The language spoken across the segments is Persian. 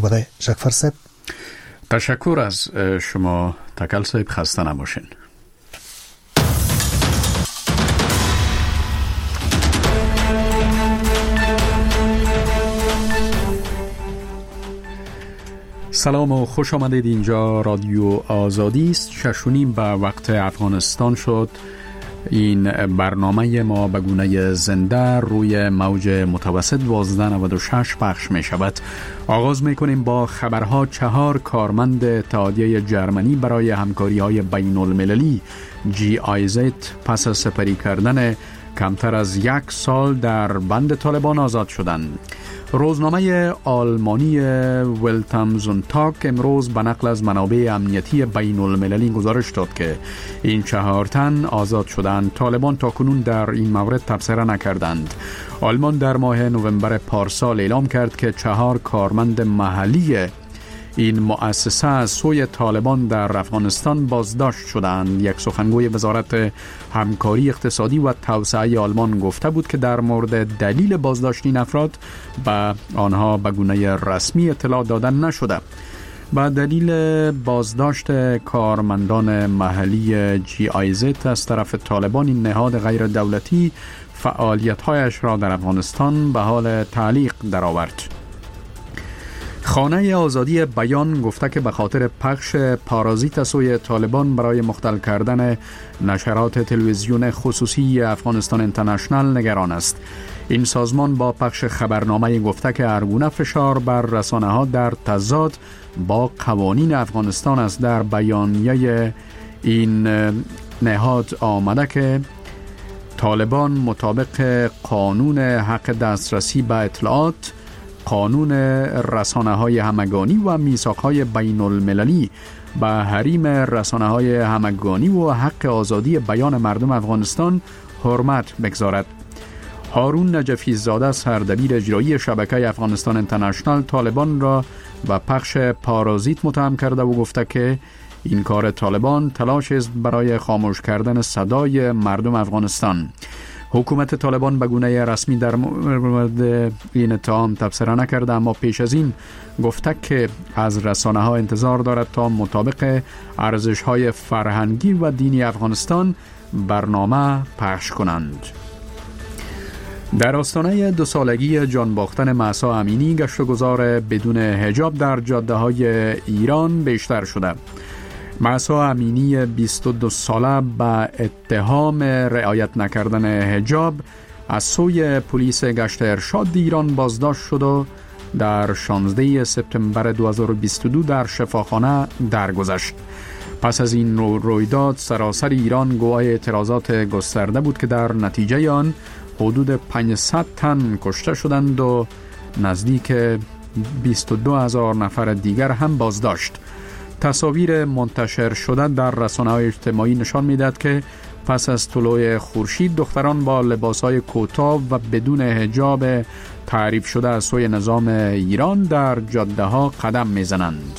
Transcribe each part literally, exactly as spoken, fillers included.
بده شکفر صاحب. تشکر از شما تکل صاحب، خسته نباشین. سلام و خوش آمدید. اینجا رادیو آزادی است. شش و نیم به وقت افغانستان شد. این برنامه ما به گونه زنده روی موج متوسط دوازده نود و شش پخش می شود. آغاز می کنیم با خبرها. چهار کارمند اتحادیه جرمنی برای همکاری های بین المللی جی آی زد پس از سپری کردن کمتر از یک سال در بند طالبان آزاد شدند. روزنامه آلمانی ولتامزونتاگ امروز به نقل از منابع امنیتی بین المللی گزارش داد که این چهار تن آزاد شدند. طالبان تاکنون در این مورد تبصره نکردند. آلمان در ماه نوامبر پارسال اعلام کرد که چهار کارمند محلی این مؤسسه از سوی طالبان در افغانستان بازداشت شدند. یک سخنگوی وزارت همکاری اقتصادی و توسعه آلمان گفته بود که در مورد دلیل بازداشت این افراد به آنها به گونه رسمی اطلاع دادن نشده. با دلیل بازداشت کارمندان محلی جی آی زد از طرف طالبان، این نهاد غیر دولتی فعالیت‌هایش را در افغانستان به حال تعلیق درآورد. خانه آزادی بیان گفته که به خاطر پخش پارازیت سوی طالبان برای مختل کردن نشرات تلویزیون خصوصی افغانستان اینترنشنال نگران است. این سازمان با پخش خبرنامه گفته که هرگونه فشار بر رسانه ها در تضاد با قوانین افغانستان است. در بیانیه این نهاد آمده که طالبان مطابق قانون حق دسترسی به اطلاعات، قانون رسانه‌های همگانی و میثاق‌های بین المللی به حریم رسانه‌های همگانی و حق آزادی بیان مردم افغانستان حرمت بگذارد. هارون نجفی زاده، سردبیر اجرایی شبکه افغانستان اینترنشنال، طالبان را به پخش پارازیت متهم کرده و گفته که این کار طالبان تلاش است برای خاموش کردن صدای مردم افغانستان. حکومت طالبان به گونه رسمی در مورد این اتهام تبصره نکرده، اما پیش از این گفته که از رسانه ها انتظار دارد تا مطابق ارزش های فرهنگی و دینی افغانستان برنامه پخش کنند. در آستانه دو سالگی جان باختن مهسا امینی، گشت و گذار بدون حجاب در جاده های ایران بیشتر شده. مهسا امینی بیست و دو ساله به اتهام رعایت نکردن حجاب از سوی پلیس گشت ارشاد ایران بازداشت شد و در شانزده سپتامبر دو هزار و بیست و دو در شفاخانه درگذشت. پس از این رویداد سراسر ایران گواه اعتراضات گسترده بود که در نتیجه آن حدود پانصد تن کشته شدند و نزدیک بیست و دو هزار نفر دیگر هم بازداشت. تصاویر منتشر شده در رسانه‌های اجتماعی نشان می‌دهد که پس از طلوع خورشید دختران با لباس‌های کوتاه و بدون حجاب تعریف شده از سوی نظام ایران در جاده‌ها قدم می‌زنند.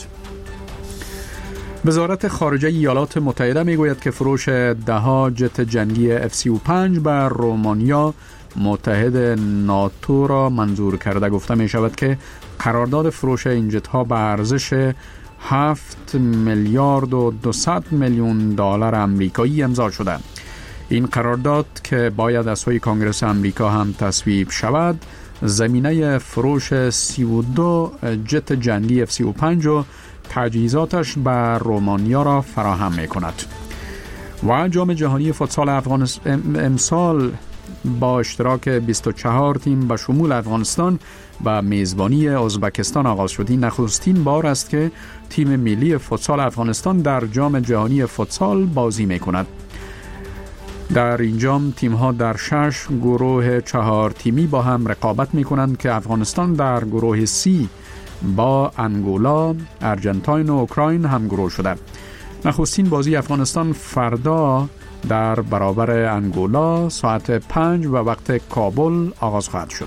وزارت خارجه ایالات متحده میگوید که فروش ده‌ها جت جنگی اف سی و پنج به رومانیا متحد ناتو را منظور کرده. گفته می شود که قرارداد فروش این جت‌ها به ارزش هفت میلیارد و دویست میلیون دلار آمریکایی امضا شده. این قرارداد که باید از سوی کنگره آمریکا هم تصویب شود، زمینه فروش سی و دو جت جنگی اف سی و پنج و تجهیزاتش به رومانیا را فراهم می کند. و جام جهانی فوتسال افغانستان امسال با اشتراک بیست و چهار تیم به شمول افغانستان و میزبانی ازبکستان آغاز شد. این نخستین بار است که تیم ملی فوتسال افغانستان در جام جهانی فوتسال بازی می کند. در این جام تیم ها در شش گروه چهار تیمی با هم رقابت می کنند که افغانستان در گروه سی با انگولا، ارژانتین و اوکراین هم گروه شده. نخستین بازی افغانستان فردا در برابر انگولا ساعت پنج و وقت کابل آغاز خواهد شد.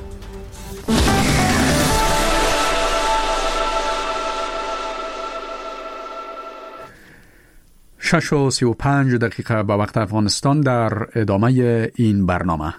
شش و سی و پنج دقیقه به وقت افغانستان در ادامه این برنامه.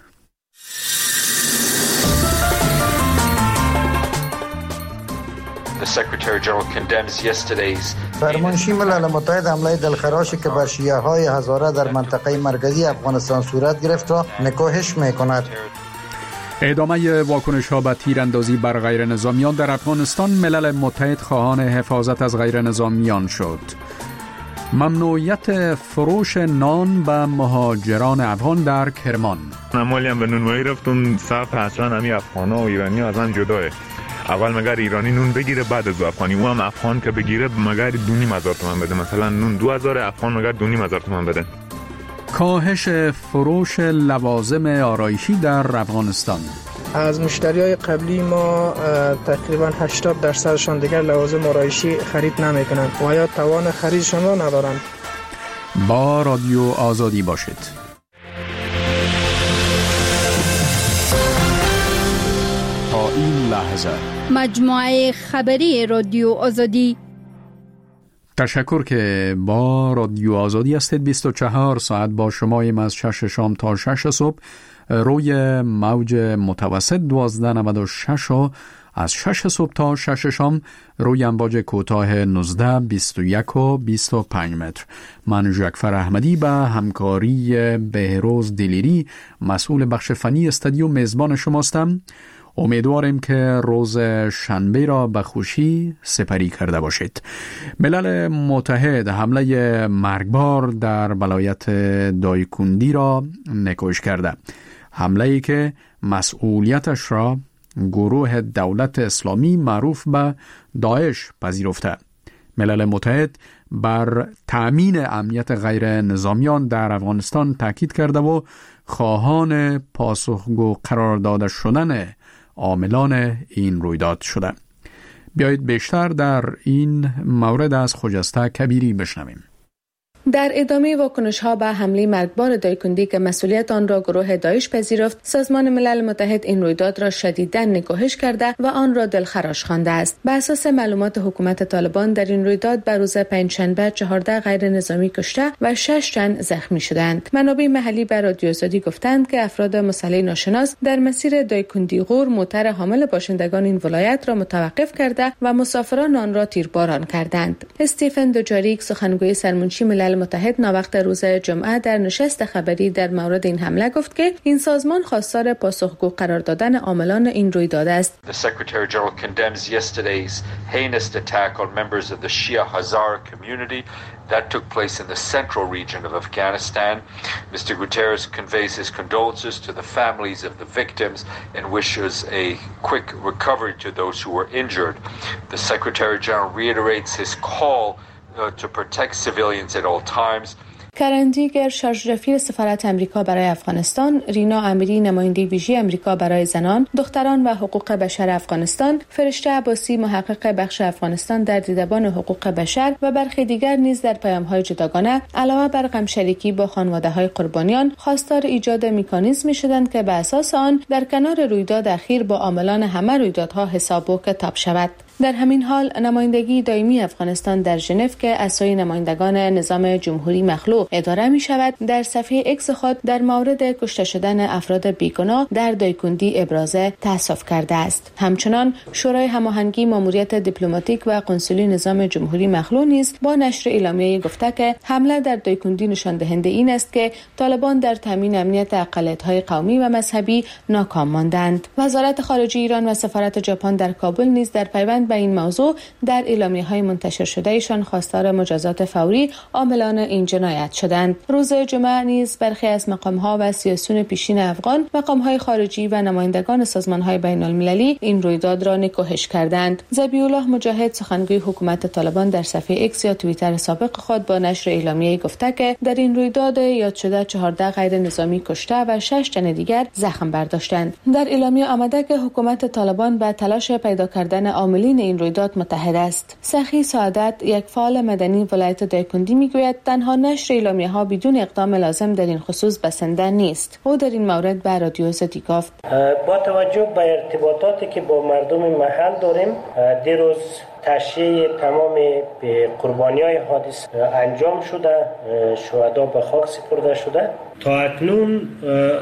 فرمانشی ملل متحد حمله دلخراشی که بر شیعه های هزاره در منطقه مرکزی افغانستان صورت گرفت را نکوهش می‌کند. ادامه واکنش ها به تیراندازی بر غیر نظامیان در افغانستان، ملل متحد خواهان حفاظت از غیر نظامیان شد. ممنوعیت فروش نان به مهاجران افغان در کرمان. مالی هم به نونوایی رفتم، صف اصلا همی افغان ها و ایرانی از هم جداه. اول مگر ایرانی نون بگیره بعد از افغانی، او هم افغان که بگیره مگر دونیم هزار تومن بده، مثلا نون دو هزار، افغان مگر دونیم هزار تومن بده. کاهش فروش لوازم آرایشی در افغانستان. از مشتریای قبلی ما تقریبا هشتاد درصدشان دیگر لوازم آرایشی خرید نمی کنند و یا توان خریدشان را ندارند. با رادیو آزادی باشید. تا این لحظه مجموعه خبری رادیو آزادی. تشکر که با رادیو آزادی هستید. بیست و چهار ساعت با شماییم از شش شام تا شش صبح روی موج متوسط دوازده نود و شش و از شش صبح تا شش شام روی امواج کوتاه نوزده بیست و یک و بیست و پنج متر. من ژکفر احمدی به همکاری بهروز دلیری مسئول بخش فنی استودیو میزبان شماستم. امیدواریم که روز شنبه را به خوشی سپری کرده باشید. ملل متحد حمله مرگبار در ولایت دایکندی را نکوش کرده. حمله ای که مسئولیتش را گروه دولت اسلامی معروف به داعش پذیرفته. ملل متحد بر تأمین امنیت غیر نظامیان در افغانستان تاکید کرده و خواهان پاسخگو قرار داده شدن عاملان این رویداد شده. بیایید بیشتر در این مورد از خجسته کبیری بشنویم. در ادامه واکنش‌ها به حمله مرگبار دایکندی که مسئولیت آن را گروه داعش پذیرفت، سازمان ملل متحد این رویداد را شدیداً نکوهش کرده و آن را دلخراش خوانده است. بر اساس معلومات حکومت طالبان در این رویداد به روز پنجشنبه چهارده غیر نظامی کشته و شش تن زخمی شدند. منابع محلی به رادیو آزادی گفتند که افراد مسلح ناشناس در مسیر دایکندی غور موتر حامل باشندگان این ولایت را متوقف کرده و مسافران آن را تیرباران کردند. استیفن دوجاریک سخنگوی سرمنشی ملل متحد ناوقت روز جمعه در نشست خبری در مورد این حمله گفت که این سازمان خواستار پاسخگو قرار دادن عاملان این رویداد است. The Secretary General condemns yesterday's heinous attack on members of the Shia Hazara community that took place in the central region of Afghanistan. Mister Guterres conveys his condolences to the families of the victims and wishes a quick recovery to those who were injured. The Secretary General reiterates his call to protect civilians at all times. کرن دیگر شارژ رفیع سفارت امریکا برای افغانستان، رینا امیری نماینده ویژه امریکا برای زنان، دختران و حقوق بشر افغانستان، فرشته عباسی محقق بخش افغانستان در دیدبان حقوق بشر و برخی دیگر نیز در پیام‌های جداگانه علاوه بر غمشریکی با خانواده‌های قربانیان خواستار ایجاد مکانیزمی شدند که به اساس آن در کنار رویداد اخیر با عاملان همه رویدادها حساب و کتاب شود. در همین حال نمایندگی دائمی افغانستان در ژنو که اسای نمایندگان نظام جمهوری مخلوق اداره می شود در صفحه اکس خود در مورد کشته شدن افراد بیگناه در دایکندی ابراز تأسف کرده است. همچنان شورای هماهنگی ماموریت دیپلماتیک و قنسولی نظام جمهوری مخلوق نیز با نشر اعلامیه گفته که حمله در دایکندی نشان دهنده این است که طالبان در تامین امنیت اقلیت‌های قومی و مذهبی ناکام ماندند. وزارت خارجه ایران و سفارت ژاپن در کابل نیز در پیوند به این موضوع در اعلامیه‌های منتشر شده ایشان خواستار مجازات فوری عاملان این جنایت شدند. روز جمعه نیز برخی از مقام‌ها و سیاسیون پیشین افغان، مقام‌های خارجی و نمایندگان سازمان‌های بین‌المللی این رویداد را نکوهش کردند. ذبیح الله مجاهد سخنگوی حکومت طالبان در صفحه اکس یا توییتر سابق خود با نشر اعلامیه گفته که در این رویداد یاد شده چهارده غیر نظامی کشته و شش تن دیگر زخم برداشتند. در اعلامیه آمده که حکومت طالبان به تلاش پیدا کردن عاملین این رویداد متحد است. سخی سعادت یک فعال مدنی ولایت دایکندی میگوید تنها نشر اعلامیه‌ها بدون اقدام لازم در این خصوص بسنده نیست. او در این مورد به رادیو آزادی گفت با توجه به ارتباطاتی که با مردم محل داریم، دیروز تشییع تمام قربانی‌های حادثه انجام شده، شهدا به خاک سپرده شده. تا اکنون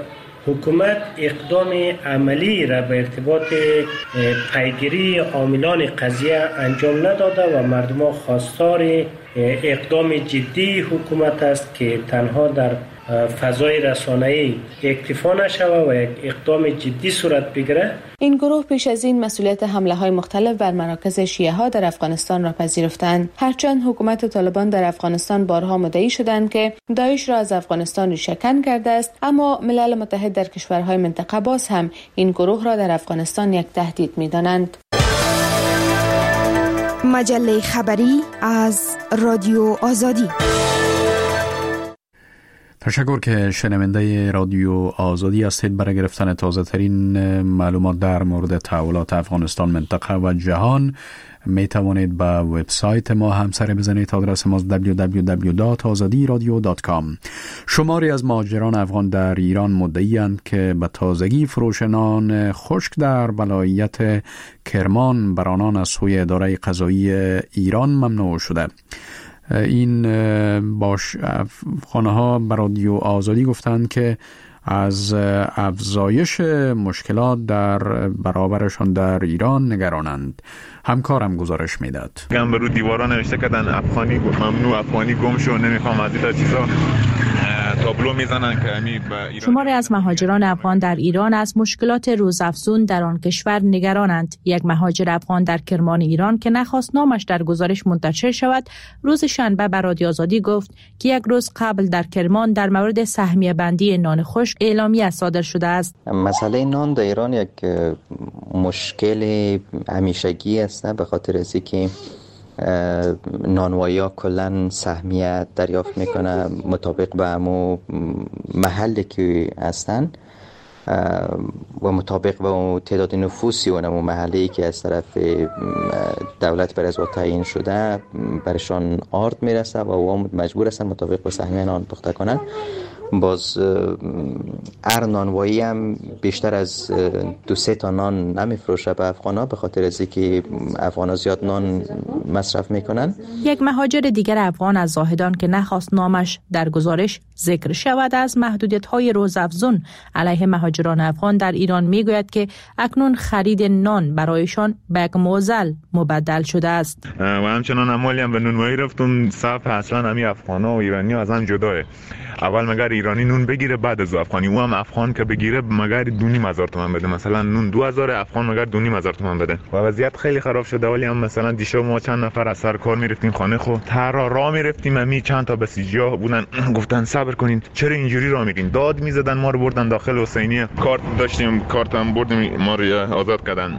حکومت اقدام عملی را به ارتباط پیگیری عاملان قضیه انجام نداده و مردم خواستار اقدام جدی حکومت است که تنها در فضای رسانه‌ای اکتفا نشود و یک اقدام جدی صورت بگیره. این گروه پیش از این مسئولیت حمله‌های مختلف بر مراکز شیعه ها در افغانستان را پذیرفتند، هرچند حکومت طالبان در افغانستان بارها مدعی شدند که داعش را از افغانستان ریشه‌کن کرده است، اما ملل متحد در کشورهای منطقه باز هم این گروه را در افغانستان یک تهدید می‌دانند. مجله خبری از رادیو آزادی. تشکر که شنونده رادیو آزادی هستید. برای گرفتن تازه ترین معلومات در مورد تحولات افغانستان، منطقه و جهان می توانید به وبسایت ما هم سر بزنید. آدرس ما دبلیو دبلیو دبلیو دات آزادی رادیو دات کام. شماری از مهاجران افغان در ایران مدعی‌اند که به تازگی فروش نان خشک در ولایت کرمان بر آنان از سوی اداره قضایی ایران ممنوع شده. این باش خانه ها بر رادیو آزادی گفتند که از افزایش مشکلات در برابرشان در ایران نگرانند. همکارم گزارش میداد. هم به رو دیوارا نوشته کردن افغانی ممنوع، افغانی گم شو، نمیخوام از این چیزا تابلو میزنن که همین به ایران. شماری از مهاجران افغان در ایران از مشکلات روزافزون در آن کشور نگرانند. یک مهاجر افغان در کرمان ایران که نخواست نامش در گزارش منتشر شود، روز شنبه به رادیو آزادی گفت که یک روز قبل در کرمان در مورد سهمیه بندی نان خشک اعلامیه صادر شده است. مسئله نان در ایران یک مشکل همیشگی است، به خاطر از اینکه نانوایی ها کلن سهمیه دریافت میکنه مطابق به همون محلی که هستن و مطابق به تعداد نفوسی و همون محلی که از طرف دولت بر از تعیین شده برشان آرد میرسه و او مجبور هستن مطابق به سهمیه نان پخته کنن. باز هر نانوایی هم بیشتر از دو سه تا نان نمیفروشه به افغانا، به خاطر از اینکه افغانا زیاد نان مصرف میکنن. یک مهاجر دیگر افغان از زاهدان که نخواست نامش در گزارش ذکر شود از محدودیت‌های روزافزون علیه مهاجران افغان در ایران میگوید که اکنون خرید نان برایشان به یک معضل مبدل شده است. و همچنان اموالی هم به نونوایی رفتم صف اصلا همی افغانا و ایرانی از هم جداه. اول مگر ایرانی نون بگیره بعد از افغانی، او هم افغان که بگیره مگر دونیم هزار تومان بده، مثلا نون دو هزار، افغان مگر دونیم هزار تومان بده و وضعیت خیلی خراب شده. ولی هم مثلا دیشب ما چند نفر از سر کار میرفتیم خانه خو ترا راه میرفتیم، امی چند تا بسیجا بودن گفتن صبر کنین چرا اینجوری راه میگین، داد میزدن، ما رو بردن داخل حسینیه، کارت داشتیم کارتم بردیم ما رو آزاد کردن.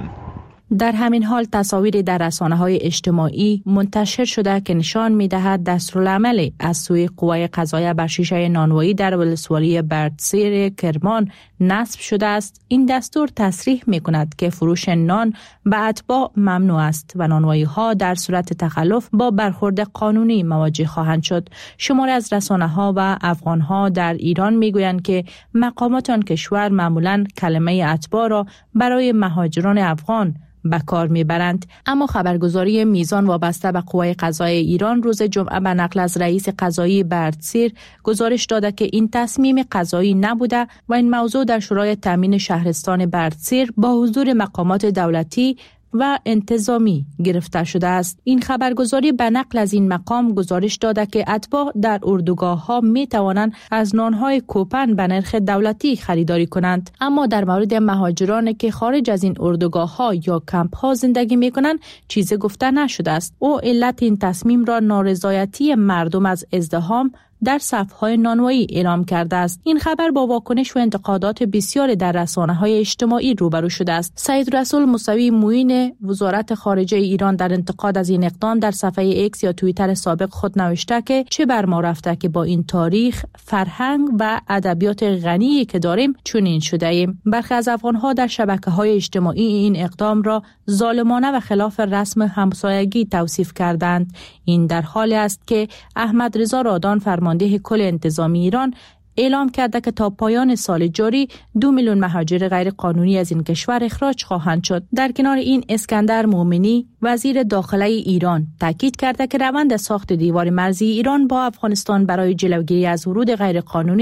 در همین حال تصاویری در رسانه‌های اجتماعی منتشر شده که نشان می‌دهد دستورالعمل از سوی قوای قضاییه بر شیشه نانوایی در ولسوالی بردسیر کرمان نصب شده است. این دستور تصریح می‌کند که فروش نان به اتباع ممنوع است و نانوایی‌ها در صورت تخلف با برخورد قانونی مواجه خواهند شد. شماری از رسانه‌ها و افغان‌ها در ایران می‌گویند که مقامات آن کشور معمولاً کلمه اتباع را برای مهاجران افغان به کار میبرند. اما خبرگزاری میزان وابسته به قوای قضایی ایران روز جمعه به نقل از رئیس قضایی بردسیر گزارش داده که این تصمیم قضایی نبوده و این موضوع در شورای تامین شهرستان بردسیر با حضور مقامات دولتی و انتظامی گرفته شده است. این خبرگزاری به نقل از این مقام گزارش داده که اتباع در اردوگاه‌ها می توانند از نان‌های کوپن به نرخ دولتی خریداری کنند، اما در مورد مهاجرانی که خارج از این اردوگاه‌ها یا کمپ‌ها زندگی می‌کنند چیزی گفته نشده است. او علت این تصمیم را نارضایتی مردم از ازدحام در صف‌های نانوایی اعلام کرده است. این خبر با واکنش و انتقادات بسیار در رسانه‌های اجتماعی روبرو شده است. سید رسول موسوی معین وزارت خارجه ایران در انتقاد از این اقدام در صفحه ایکس یا توییتر سابق خود نوشته که چه بر ما رفته که با این تاریخ، فرهنگ و ادبیات غنی که داریم چنین شده ایم. برخی از افغان‌ها در شبکه‌های اجتماعی این اقدام را ظالمانه و خلاف رسم همسایگی توصیف کردند. این در حالی است که احمد رضا رادان فرمانده کل انتظامی ایران اعلام کرده که تا پایان سال جاری دو میلیون مهاجر غیر قانونی از این کشور اخراج خواهند شد. در کنار این اسکندر مومنی وزیر داخله ایران تاکید کرده که روند ساخت دیوار مرزی ایران با افغانستان برای جلوگیری از ورود غیر قانونی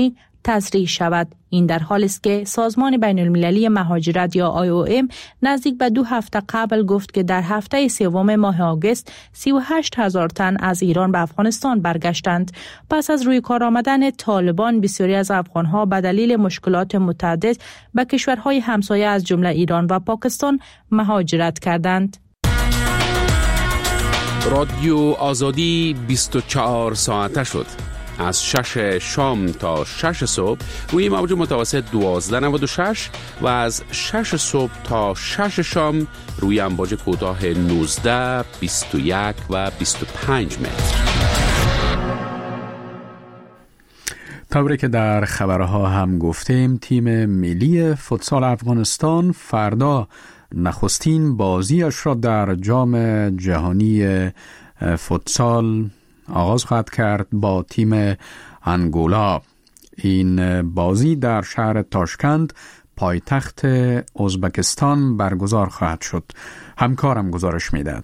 تصریح شود. این در حالی است که سازمان بین المللی مهاجرت یا آی او ام نزدیک به دو هفته قبل گفت که در هفته سوم ماه آگوست سی و هشت هزار تن از ایران به افغانستان برگشتند. پس از روی کار آمدن طالبان بسیاری از افغانها به دلیل مشکلات متعدد به کشورهای همسایه از جمله ایران و پاکستان مهاجرت کردند. رادیو آزادی بیست و چهار ساعته شد. از شش شام تا شش صبح روی موج متوسط دوازده نود و شش و از شش صبح تا شش شام روی امواج کوتاه نوزده، بیست و یک و بیست و پنج متر. طوری که در خبرها هم گفتیم، تیم ملی فوتسال افغانستان فردا نخستین بازیش را در جام جهانی فوتسال آغاز خواهد کرد با تیم انگولا. این بازی در شهر تاشکند پایتخت ازبکستان برگزار خواهد شد. همکارم گزارش میدهد.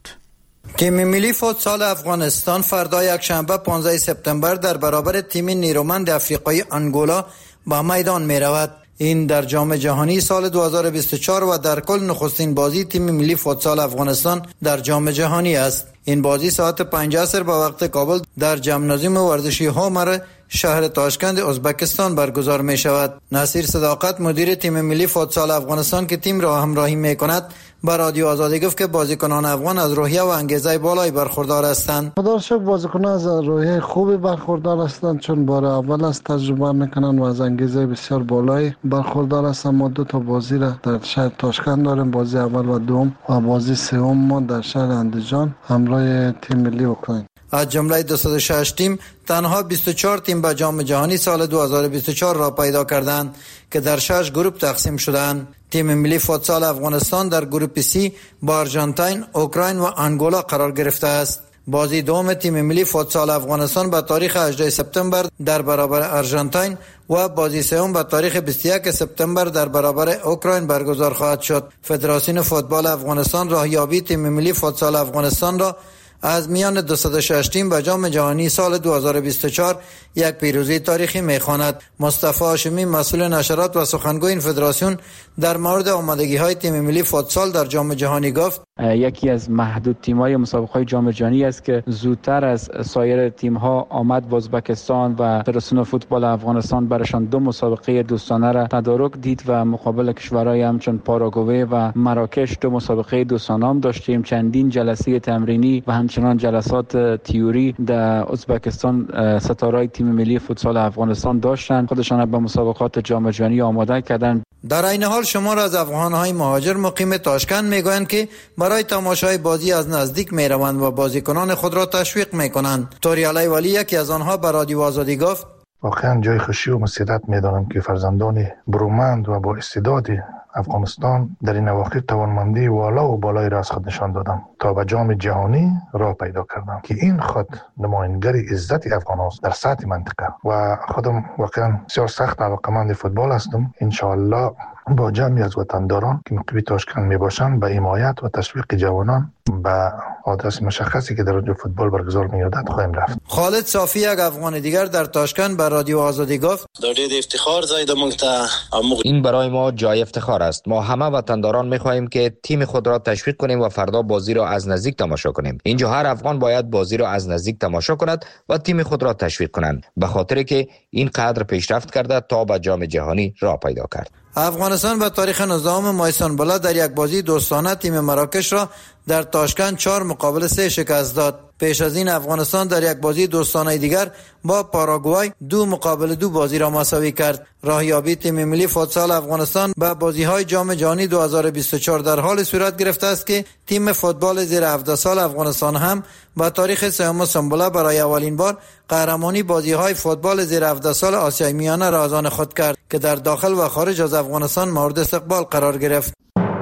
تیم ملی فوتسال افغانستان فردا یکشنبه پانزده سپتامبر در برابر تیم نیرومند افریقایی انگولا با میدان می رود. این در جام جهانی سال دو هزار و بیست و چهار و در کل نخستین بازی تیم ملی فوتسال افغانستان در جام جهانی است. این بازی ساعت پنج عصر با وقت کابل در ژیمنازیوم ورزشی هومر شهر تاشکند ازبکستان برگزار می شود. نصیر صداقت مدیر تیم ملی فوتسال افغانستان که تیم را همراهی می کند به رادیو آزادی گفت که بازیکنان افغان از روحیه و انگیزه بالایی برخوردار هستند. خدا را شکر بازیکنان از روحیه خوبی برخوردار هستند، چون بار اول از تجربه میکنن و از انگیزه بسیار بالایی برخوردار هستند. ما دو تا بازی را در شهر تاشکند داریم، بازی اول و دوم، و بازی سوم ما در شهر اندیجان همراه تیم ملی اوکراین. از جمله دویست و شش تیم تنها بیست و چهار تیم به جام جهانی سال دو هزار و بیست و چهار را پیدا کردند که در شش گروه تقسیم شدند. تیم ملی فوتسال افغانستان در گروه سی با آرژانتین، اوکراین و انگولا قرار گرفته است. بازی دوم تیم ملی فوتسال افغانستان به تاریخ هجده سپتامبر در برابر آرژانتین و بازی سوم به تاریخ بیست و یک سپتامبر در برابر اوکراین برگزار خواهد شد. فدراسیون فوتبال افغانستان راهیابی تیم ملی فوتسال افغانستان را از میان دویست و شش تیم به جام جهانی سال دو هزار و بیست و چهار یک پیروزی تاریخی می‌خواند. مصطفی هاشمی مسئول نشرات و سخنگوی این فدراسیون در مورد آمادگی‌های تیم ملی فوتسال در جام جهانی گفت: یکی از محدود تیم‌های مسابقه‌های جام جهانی است که زودتر از سایر تیم‌ها آمد به ازبکستان و فدراسیون فوتبال افغانستان برشان دو مسابقه دوستانه را تدارک دید و مقابل کشورهای همچون پاراگوئه و مراکش دو مسابقه دوستانه هم داشتیم. چندین جلسه تمرینی و همچنان جلسات تیوری در ازبکستان ستاره‌های تیم ملی فوتسال افغانستان داشتند. خودشان به مسابقات جام جهانی آماده کردند. در این حال شمار از افغان‌های مهاجر مقیم تاشکند میگویند که برای تماشای بازی از نزدیک میروند و بازیکنان خود را تشویق میکنند. طوری علی ولی یکی از آنها به رادیو آزادی گفت: واقعا جای خوشی و مسرت میدانم که فرزندان برومند و با استعداد افغانستان در این اواخر توانمندی والا و بالای را از خود نشان دادم تا به جام جهانی راه پیدا کردم که این خود نمایانگر عزت افغان است در سطح منطقه و خودم واقعا بسیار سخت علاقه‌مند فوتبال هستم. ان شاء الله با جمعی از وطنداران که مقیم تاشکند می باشند به حمایت و تشویق جوانان به آدرس مشخصی که در رادیو فوتبال برگزار می گردد خواهیم رفت. خالد صافی یک افغان دیگر در تاشکند به رادیو آزادی گفت: دارید افتخار زاید مونتا. این برای ما جای افتخار است. ما همه وطنداران می خواهیم که تیم خود را تشویق کنیم و فردا بازی را از نزدیک تماشا کنیم. اینجا هر افغان باید بازی را از نزدیک تماشا کند و تیم خود را تشویق کنند، به خاطر که این قدر پیشرفت کرده تا به جام جهانی راه پیدا کرد. افغانستان به تاریخ نوزدهم ماه سنبله در یک بازی دوستانه تیم مراکش را در تاشکند چهار مقابل سه شکست داد. پیش از این افغانستان در یک بازی دوستانه دیگر با پاراگوئه دو مقابل دو بازی را مساوی کرد. راهیابی تیم ملی فوتسال افغانستان به بازی‌های جام جهانی دو هزار و بیست و چهار در حال صورت گرفته است که تیم فوتبال زیر هفده سال افغانستان هم با تاریخ سوم سنبله برای اولین بار قهرمانی بازی‌های فوتبال زیر هفده سال آسیای میانه را از آن خود کرد که در داخل و خارج از افغانستان مورد استقبال قرار گرفت.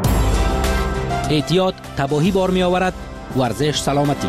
احتیاط تباهی بار می آورد. ورزش سلامتی.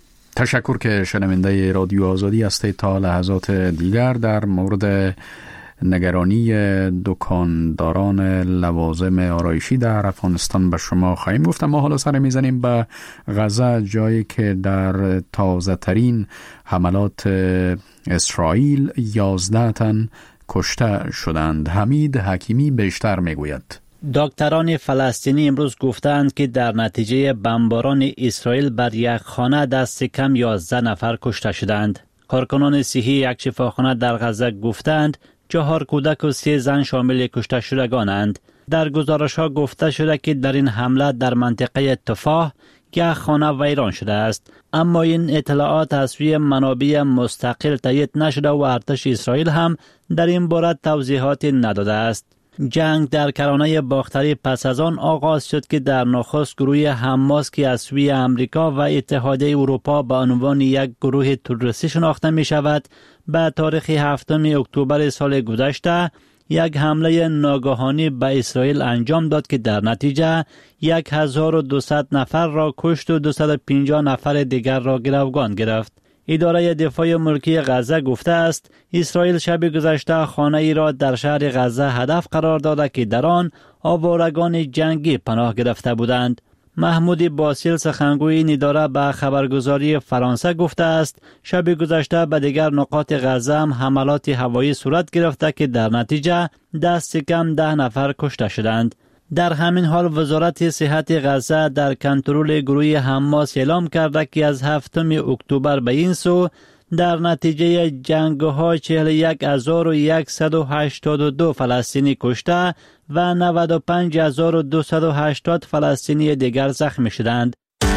تشکر که شنونده رادیو آزادی هستید. تا لحظات دیگر در مورد نگرانی دکانداران لوازم آرایشی در افغانستان به شما خواهیم گفت. ما حالا سر میزنیم به غزه، جایی که در تازه ترین حملات اسرائیل یازده تن کشته شدند. حمید حکیمی بیشتر میگوید. دکتران فلسطینی امروز گفتند که در نتیجه بمباران اسرائیل بر یک خانه دست کم یازده نفر کشته شدند. کارکنان صحی یک شفاخانه در غزه گفتند چهار کودک و سه زن شامل کشته شدگانند. در گزارش ها گفته شده که در این حمله در منطقه تفاح که خانه ویران شده است، اما این اطلاعات از سوی منابع مستقل تایید نشده و ارتش اسرائیل هم در این باره توضیحاتی نداده است. جنگ در کرانه باختری پس از آن آغاز شد که در نخست گروه حماس که از سوی امریکا و اتحادیه اروپا به عنوان یک گروه تروریستی شناخته می شود، به تاریخ هفتم اکتبر سال گذشته یک حمله ناگهانی به اسرائیل انجام داد که در نتیجه هزار و دویست نفر را کشت و دویست و پنجاه نفر دیگر را گروگان گرفت. اداره دفاع ملکی غزه گفته است اسرائیل شب گذشته خانه ای را در شهر غزه هدف قرار داده که در آن آوارگان جنگی پناه گرفته بودند. محمود باسیل سخنگوی این اداره به خبرگزاری فرانسه گفته است شب گذشته به دیگر نقاط غزه هم حملات هوایی صورت گرفته که در نتیجه دست کم ده نفر کشته شدند. در همین حال وزارت صحت غزه در کنترل گروه حماس اعلام کرده که از هفتم اکتبر به این سو در نتیجه جنگ‌ها چهل و یک هزار و صد و هشتاد و دو فلسطینی کشته و نود و پنج هزار و دویست و هشتاد فلسطینی دیگر زخمی شدند.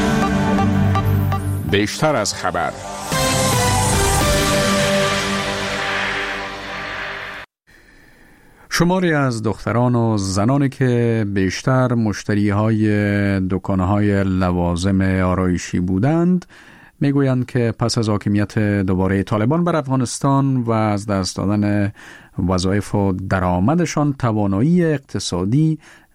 بیشتر از خبر. شماری از دختران و زنانی که بیشتر مشتری های دکانهای لوازم آرایشی بودند میگویند که پس از حاکمیت دوباره طالبان بر افغانستان و از دست دادن وظایف و درآمدشان توانایی اقتصادی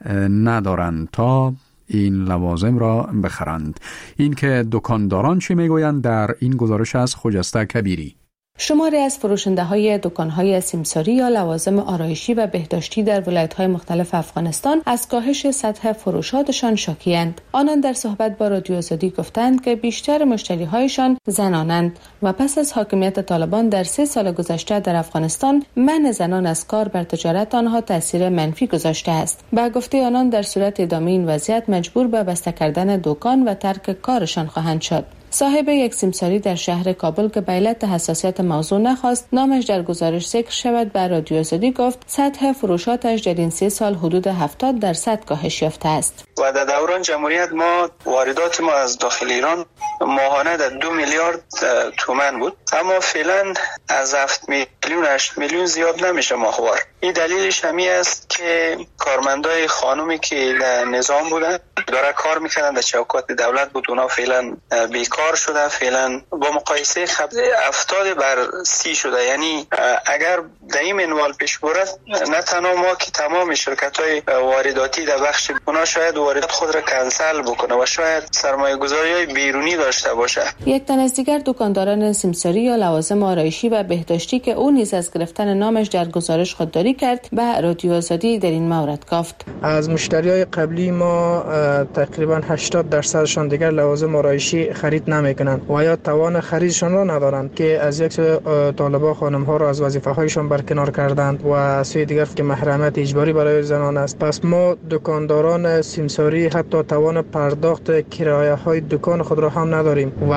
ندارند تا این لوازم را بخرند. این که دکانداران چی میگویند در این گزارش از خجسته کبیری. شماری از فروشنده‌های دکان‌های سیمساری یا لوازم آرایشی و بهداشتی در ولایت‌های مختلف افغانستان از کاهش سطح فروشاتشان شاکی‌اند. آنان در صحبت با رادیو آزادی گفتند که بیشتر مشتری‌هایشان زنانند و پس از حاکمیت طالبان در سه سال گذشته در افغانستان منع زنان از کار بر تجارت آنها تاثیر منفی گذاشته است. با گفته آنان در صورت ادامه این وضعیت مجبور به بسته کردن دکان و ترک کارشان خواهند شد. صاحب یک سیمساری در شهر کابل که به علت حساسیت موضوع نخواست نامش در گزارش ذکر شود به رادیو آزادی گفت سطح فروشاتش در این سه سال حدود هفتاد درصد کاهش یافته است. و در دوران جمهوریت ما واردات ما از داخل ایران ماهانه در دو میلیارد تومان بود، اما فعلا از هفت میلیون هشت میلیون زیاد نمیشه ماهوار. این دلیلش همی است که کارمندای خانومی که در نظام بودن داره کار میکنن در چوکات دولت بود، اونا فعلا بیکار شده، فعلا با مقایسه خبر افتاد بر سی شده. یعنی اگر در این منوال پیش برد نه تنها ما که تمام شرکت های وارداتی در بخش اونا شاید واردات خود را کنسل بکنه و شاید سرمایه گذاری های بیرونی داشته باشه. یک تن از دیگر دکانداران سیمساری یا لوازم آرایشی و بهداشتی که او نیز از گرفتن نامش در گزارش خودداری کرد به رادیو آزادی در این مورد گفت از مشتریای قبلی ما تقریبا هشتاد درصدشان دیگر لوازم آرایشی خرید نمیکنند و یا توان خریدشان را ندارند که از یک سوی طالبا خانم ها را از وظیفه هایشان برکنار کردند و از سوی دیگر که محرمیت اجباری برای زنان است. پس ما دکانداران سیمساری حتی توان پرداخت کرایه های دکان خود را هم نداریم و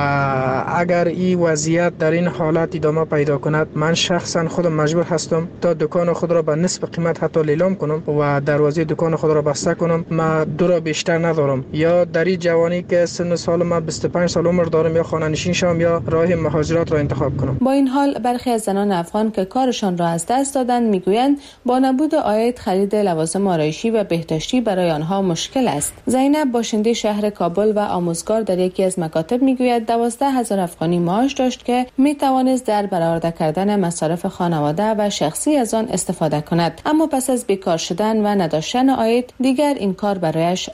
اگر این وضعیت در این حالت ادامه پیدا کند من شخصا خودم مجبور هستم تا دکان خود را به نصف قیمت حتی لیلام کنم و دروازه دکان خود را بسته کنم. ما دو را بیشتر ندارم، یا در این جوانی که سن سال ما بیست و پنج سال عمر دارم یا خانه نشین شم یا راه مهاجرت را انتخاب کنم. با این حال برخی از زنان افغان که کارشان را از دست دادند میگویند با نبود عاید خرید لوازم آرایشی و بهداشتی برای آنها مشکل است. زینب باشنده شهر کابل و آموزگار در یکی از مکاتب میگوید دوازده هزار افغانی معاش داشت که میتوانست در برآورده کردن مصارف خانواده و شخصی از آن استفاده کند، اما پس از بیکار شدن و نداشتن عاید دیگر این کار برایش دشوار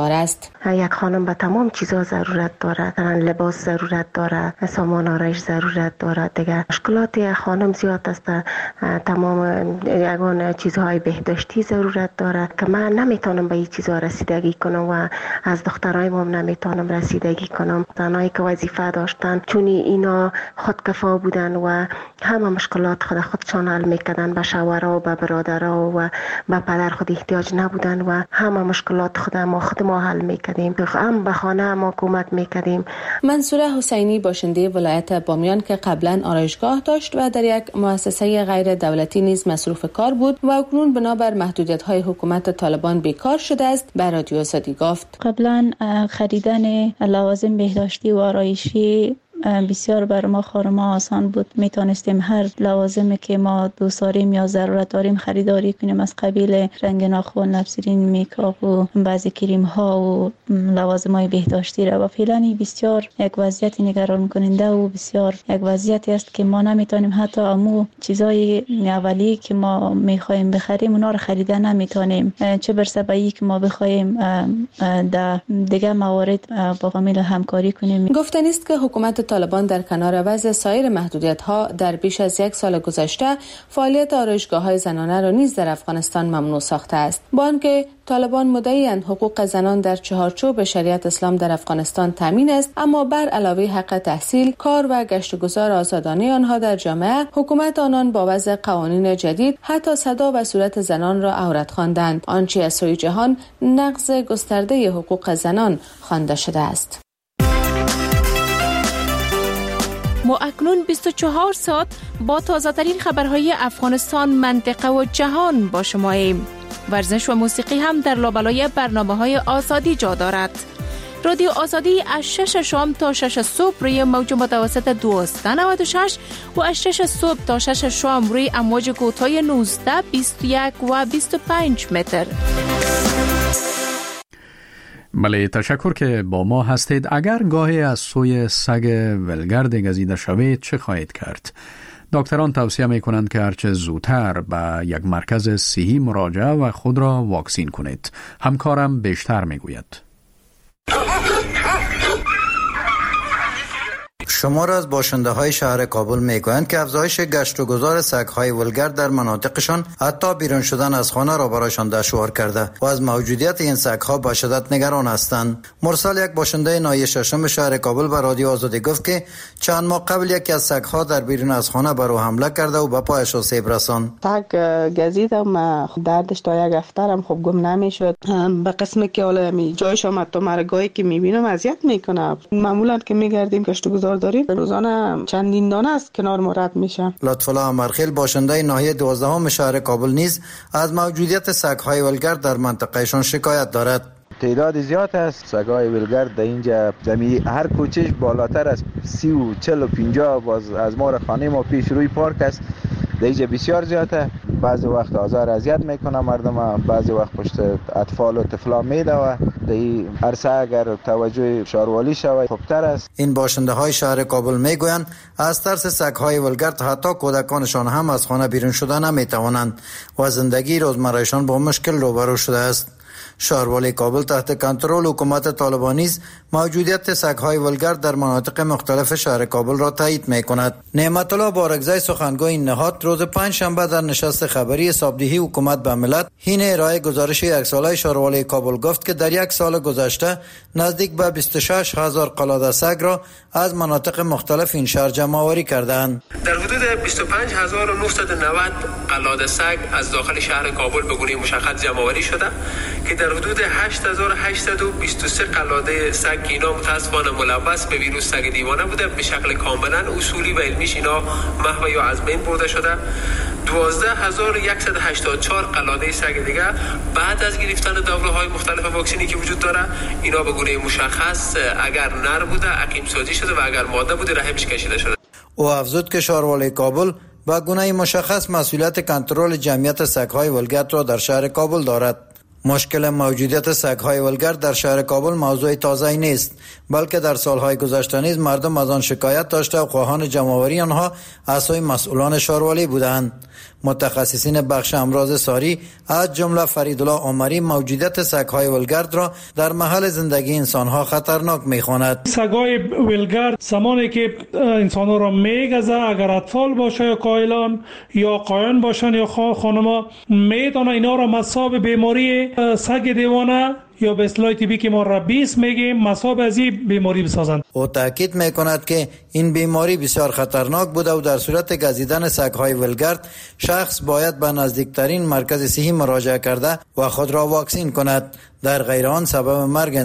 امیدوار است. یک خانم به تمام چیزها ضرورت دارد، لباس ضرورت دارد، سامان آرایش ضرورت دارد. دیگه مشکلات خانم زیاد است، تمام یگان چیزهای بهداشتی ضرورت دارد که من نمیتونم به این چیزها رسیدگی کنم و از دخترای ما نمیتونم رسیدگی کنم. زنایی که وظیفه داشتن چون اینا خودکفا بودن و همه مشکلات خود خودشان حل میکردن، به شوهرها و به برادرها و به پدر خود احتیاج نبودن و همه مشکلات خود ما خود ما حل میکردیم، هم به خانه ما کمک میکردیم. منصوره حسینی باشنده ولایت بامیان که قبلا آرایشگاه داشت و در یک مؤسسه غیر دولتی نیز مصروف کار بود و اکنون بنابر محدودیت‌های حکومت طالبان بیکار شده است، به رادیو آزادی گفت. قبلا خریدن لوازم بهداشتی و آرایشی بسیار بر ما خانم‌ها آسان بود. میتونستیم هر لوازمی که ما دوست داریم یا ضرورت داریم خریداری کنیم، از قبیل رنگ ناخن، لبسرین، میکاپ و بعضی کریم ها و لوازم های بهداشتی را. و فعلا بسیار یک وضعیت نگران کننده و بسیار یک وضعیتی است که ما نمیتونیم حتی امو چیزای اولیه که ما میخوایم بخریم اونا رو خریده نمیتونیم، چه برسه به اینکه ما بخوایم در دیگه موارد با فامیل همکاری کنیم. گفتنی است که حکومت طالبان در کنار وضع سایر محدودیت‌ها در بیش از یک سال گذشته فعالیت آرایشگاه‌های زنانه را نیز در افغانستان ممنوع ساخته است. با آنکه طالبان مدعی‌اند حقوق زنان در چهارچوب شریعت اسلام در افغانستان تامین است، اما بر علاوه حق تحصیل، کار و گشت و گذار آزادانه آنها در جامعه، حکومت آنان با وضع قوانین جدید حتی صدا و صورت زنان را عورت خواندند، آنچه از سوی جهان نقض گسترده حقوق زنان خوانده شده است. ما اکنون بیست و چهار ساعت با تازه ترین خبرهای افغانستان، منطقه و جهان با شماییم. ورزش و موسیقی هم در لابلای برنامه‌های آزادی جا دارد. رادیو آزادی از شش شام تا شش صبح روی موج متوسط دویست و نود و شش و از شش صبح تا شش شام روی امواج کوتاه نوزده، بیست و یک و بیست و پنج متر. بله، تشکر که با ما هستید. اگر گاهی از سوی سگ ولگرد گزیده شوید چه خواهید کرد؟ دکتران توصیه می کنند که هرچه زودتر به یک مرکز صحی مراجعه و خود را واکسین کنید. همکارم بیشتر می گوید. شمار از باشنده های شهر کابل میگویند که افزایش گشت و گذار سگ‌های ولگرد در مناطقشان حتی بیرون شدن از خانه را برایشان دشوار کرده و از موجودیت این سگ‌ها به شدت نگران هستند. مرسل، یک باشنده ناحیه ششم شهر کابل، به رادیو آزادی گفت که چند ماه قبل یکی از سگ‌ها در بیرون از خانه بر او حمله کرده و به پایش آسیب رساند. سگ گزیدم، دردش تا یک هفته هم خوب گم نمیشد. به قسمی که حالا می جایش آمد تا مرگایی که میبینم اذیت میکنه. معمولا که میگردیم گشت و گذار داریم، روزانه چندین دانه است کنار ما رد میشه. لطفالله امرخیل، باشنده ناحیه دوازدهم شهر کابل، نیز از موجودیت سگ‌های ولگرد در منطقهشان شکایت دارد. تعداد زیاد است سگ‌های ولگرد در اینجا. زمین هر کوچهش بالاتر از سی و چل و پنجاه باز از ما خانه ما پیش روی پارک است. در اینجا بسیار زیاده. بعضی وقت آزار اذیت میکنه مردم، بعضی وقت پشت اطفال و طفلان میده و در این عرصه اگر توجه شاروالی شود خوبتر است. این باشنده های شهر کابل میگویند از ترس سگ‌های ولگرد حتی کودکانشان هم از خانه بیرون شده نمیتوانند و زندگی روزمرهشان با مشکل روبرو شده است. شهروالی کابل تحت کنترل حکومت طالبانی است موجودیت سگ‌های ولگرد در مناطق مختلف شهر کابل را تایید می‌کند. نعمت الله بارگزای، سخنگوی این نهاد، روز پنج شنبه در نشست خبری حسابدهی حکومت به ملت حین ارائه گزارش یک ساله شهروالی کابل گفت که در یک سال گذشته نزدیک به بیست و شش هزار قلاده سگ را از مناطق مختلف این شهر جمع آوری کردند. در حدود بیست و پنج هزار و نهصد و نود قلاده سگ از داخل شهر کابل به گونه مشخص جمع آوری شده که در حدود هشت هزار و هشتصد و بیست و سه قلاده سگ که اینا متاسفانه ملوث به ویروس سگ دیوانه بوده، به شکل کاملا اصولی و علمیش اینا محو یا از بین برده شده. دوازده هزار و صد و هشتاد و چهار قلاده سگ دیگه بعد از گرفتن دوره‌های مختلف واکسینی که وجود داره، اینا به گونه مشخص اگر نر بوده عقیم سازی شده و اگر ماده بوده رحمش کشیده شده. او افزود که شهروالی کابل با گونه مشخص مسئولیت کنترل جمعیت سگ‌های ولگرد را در شهر کابل دارد. مشکل موجودیت سگ‌های ولگرد در شهر کابل موضوع تازه‌ای نیست، بلکه در سالهای گذشته نیز مردم از آن شکایت داشته و خواهان جمع‌آوری آنها از سوی مسئولان شاروالی بودند. متخصصین بخش امراض ساری از جمله فریدالله عمری موجودیت سگ‌های ولگرد را در محل زندگی انسان‌ها خطرناک می‌خواند. سگ‌های ولگرد زمانی که انسان‌ها را می‌گزه، اگر اطفال باشه یا کایلان یا قایان باشن یا خانم‌ها، میتونه اینا را مصاب بیماری سگ دیوانه یا به اصطلاح طبی که ما ربیس میگیم مصاب از این بیماری بسازند. او تاکید میکند که این بیماری بسیار خطرناک بوده و در صورت گزیدن سگ‌های ولگرد شخص باید به نزدیکترین مرکز صحی مراجعه کرده و خود را واکسین کند، در غیر آن سبب مرگ